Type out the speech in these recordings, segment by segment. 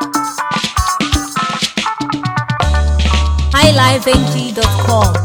highlifeng.com.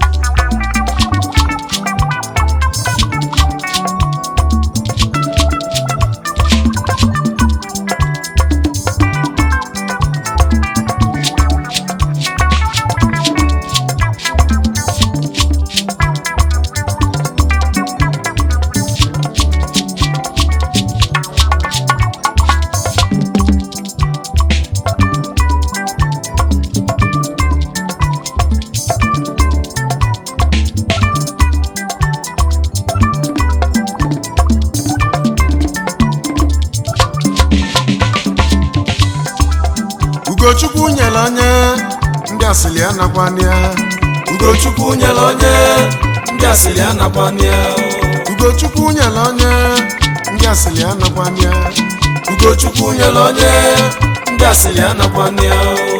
Ugochukwu nyere onye ndị asịrị anakwanịa. Ugochukwu nyere onye ndị asịrị anakwanịa. Ugochukwu nyere onye ndị asịrị anakwanịa. Ugochukwu nyere onye ndị asịrị anakwanịa.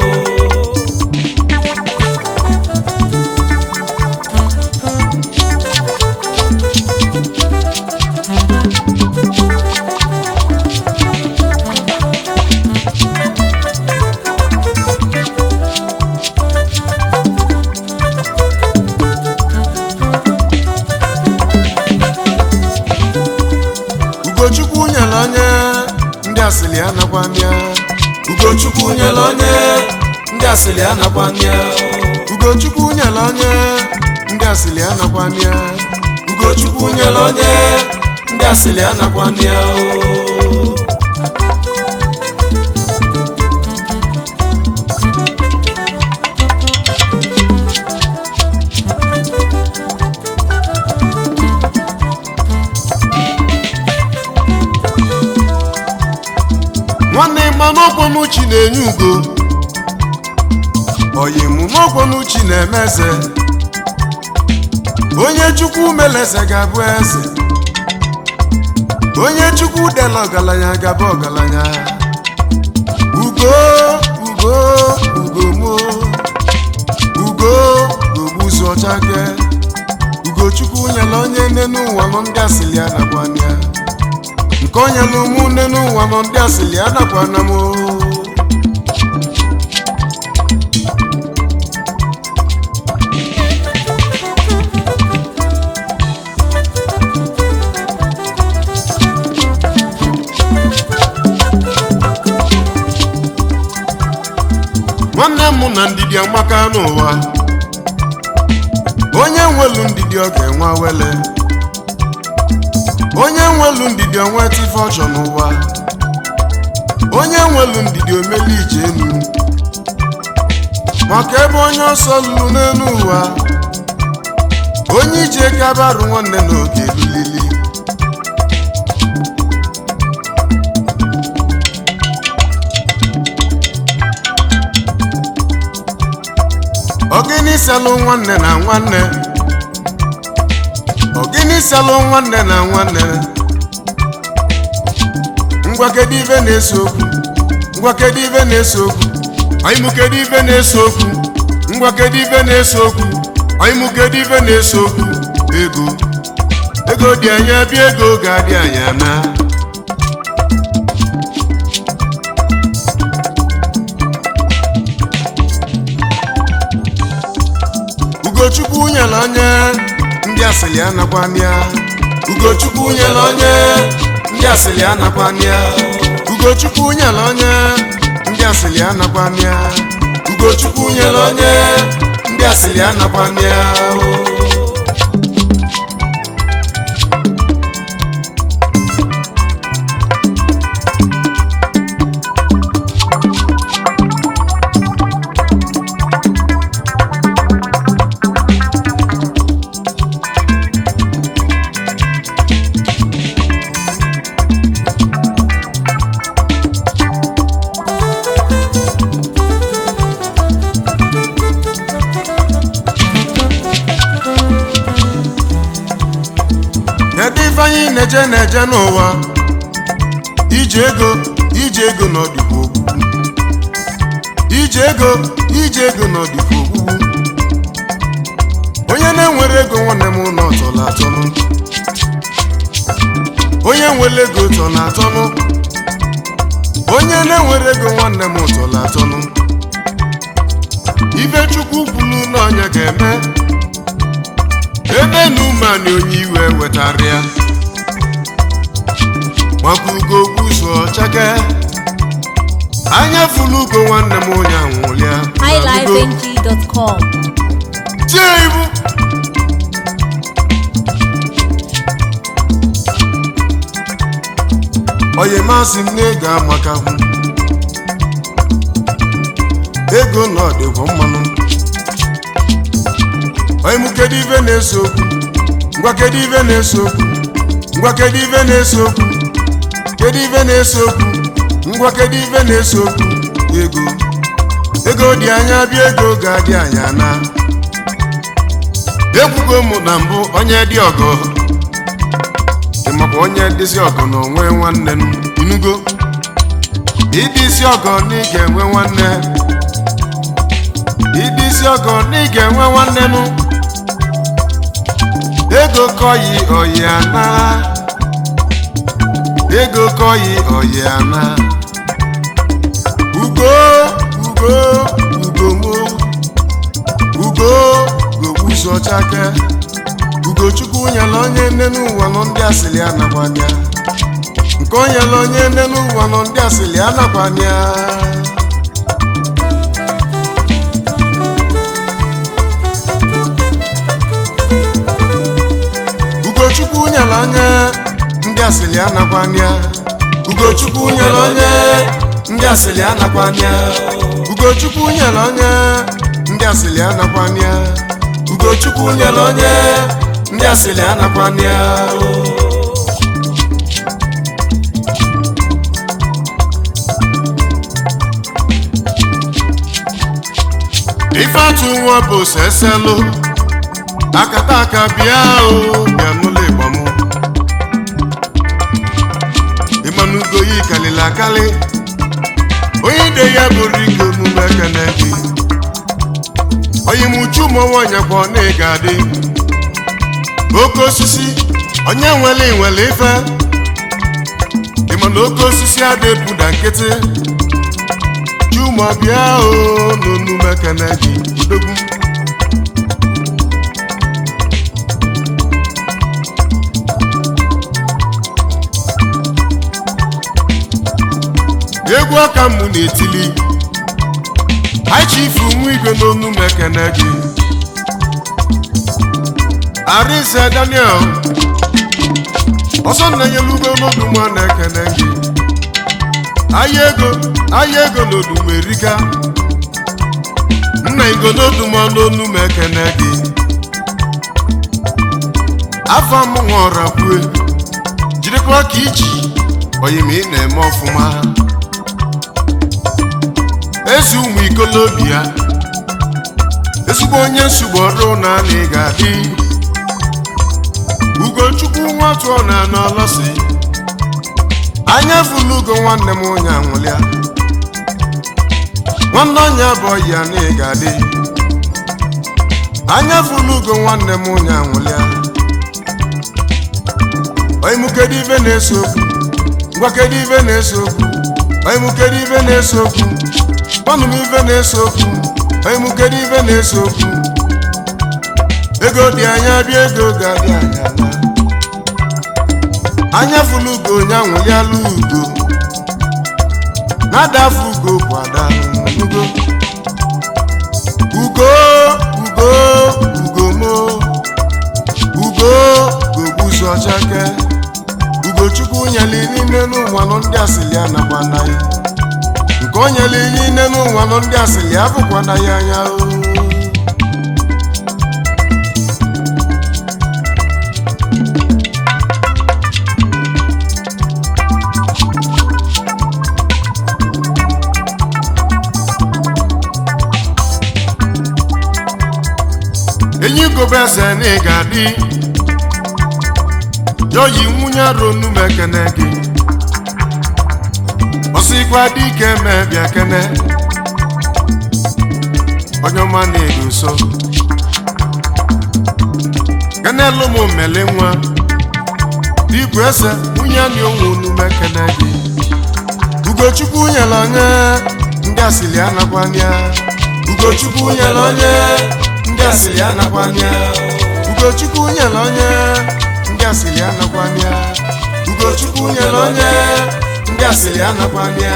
Ugochukwu nyere onye ndị asịrị anakwanịa. Ugochukwu nyere onye ndị asịrị anakwanịa. Ugochukwu nyere onye ndị asịrị anakwanịa. Ugochukwu nyere onye ndị asịrị anakwanịa. Nwanne ma n'ọkwọnuchi na-enye ugo, oyimu n'ọkwọnuchi na-eme eze. Onye Chukwu mere eze ga-abụ eze, onye Chukwu dela ọgaranya ga-abụ ọgaranya. Ugo ugo ugo mo, ugo gogbuzu ọchake. Ugochukwu nyere onye nne n'ụwa nọ ndị asịrị anakwanịa. Nke onye n'ụmụ nne n'ụwa nọ ndị asịrị anakwana m. Nwanne m na ndidi amaka n'ụwa, onye nwelu ndidi ọ ga-enwe wele, onye nwelu ndidi onweta ife ọchọ n'ụwa, onye nwelu ndidi omeli ije enu. Maka ebe onye ọsọ lụrụ n'elu ụwa, onye ije kabarụ nwanne n'oge lulili. Ogini salụ nwanne na nwanne, ogini salụ nwanne na nwanne. Ngwa kedu ife na-ese okwu, ngwa kedu ife na-ese okwu, anyị mụ kedu ife na-ese okwu, ngwa kedu ife na-ese okwu, anyị mụ kedu ife na-ese okwu. Ego ego dị anya bịa, ego ga-adị anya na. Ugochukwu nyere onye ndị asịrị anakwanịa. Ugochukwu nyere onye ndị asịrị anakwanịa. Ugochukwu nyere onye ndị asịrị anakwanịa. Ugochukwu nyere onye ndị asịrị anakwanịa. Anyị na-eje n'ụwa, ije ego n'ọdịkwa ogbugbu, ije ego n'ọdịkwa ogbugbu. Onye na-enwere ego nwanne m nọ tọla atọnụ, onye nwere ego tọ na atọnụ, onye na-enwere ego nwanne m ụtọla atọnụ ife Chukwu kwuru na onye ga-eme ebe n'umani onye iwe wetara ya maka ugo kwuso chake anya fulu ugo nwanne m onye anwụlịa highlifeng.com tie ibu oye masị m na-ego amakahụ ego na ọdịgwọ mmanụ oye m kedu ife na-ese okwu ngwa kedu ife na-ese okwu ngwa kedu ife na-ese okwu kedu ife na-ese okwu ngwa kedu ife na-ese okwu ego dị anya bịa ego ga-adị anya na ekwugo m na mbụ onye dị ọgọ maka onye dịsị ọgọ na onwe nwanne m inugo ịdịsị ọgọ na ị ga-enwe nwanne ịdịsị ọgọ na ị ga-enwe nwanne m ego kọyi oyi ana ego kọyi oyi ana ugo mo ugo gogbuso chake Ugochukwu nyela onye nne n'ụwa nọ ndị asịlị anakwanya nke o nyela onye nne n'ụwa nọ ndị asịlị anakwanya Ugochukwu nyela onye ndị asịlị anakwanya Ugochukwu nyela onye ndị asịlị anakwanya Ugochukwu nyela onye ndị asịlị anakwanya Ugochukwu nyela onye ndị asịlị anakwanya ife atụ nwa bụ seselu akata aka bịa bịa n'ụlọ Igbo m ịmanugo yi kalili akali onye ide ya bụrụ ike omume ekene gị oyi m uchu ụmụnwaanyị kwa ọ na-ega adị oke osisi onye nwere ife ịma na oke osisi adịpụda nkịtị chuma bịa n'onume ekene gị udogwu egwu aka mụ na-etili Chief nwa igwe n'onume ekene gị Arinze Daniel ọsọ nna nyelugo n'odumo na-ekene gị ahịa ego n'odumo erika nna igo n'odumo n'onume ekene gị afọ m nwụọra kwue jirikwa ka iji oyim ị na-eme ọfụma ezi ụmụ ikolobi ya ezigbo onye nsogbu ọrụ na ị ga-adị Ugochukwu nwatụ ọ na ọlọsị anya fulu ugo nwanne m onye anwụlịa nwanne onye abụọ ya na ị ga-adị anya fulu ugo nwanne m onye anwụlịa oyi m kedu ife na-ese okwu ngwa kedu ife na-ese okwu oyi m kedu ife na-ese okwu ọnụ m ife na-ese okwu oyi m kedu ife na-ese okwu ego dị anya bịa ego ga-adị anya anya fulu ugo onye anwụlịala ugo na-adafu ugo bụ ada ugo mo ugo gogbuso chake Ugochukwu nyela n'ime n'ụwa nọ ndị asịlị anakwana ya nke o nyela ihe ine n'ụwa nọ ndị asịlị abụkwana ya anya enyi gobe eze na ị ga-adị yoyi nwunye arụ onume ekene gị ọsịkwa dị ike mebịa kene onye ọma na-edo so kenelu m mmele nwa dịbụ eze nwunye anyị onwe onume ekene gị Ugochukwu nyere onye ndị asịrị anakwanya Ugochukwu nyere onye ndị asịrị anakwanya Ugochukwu nyere onye ndị asịrị anakwanya Ugochukwu nyere onye ndị asịrị anakwanya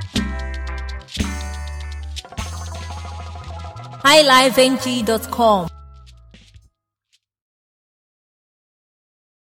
highlifeng.com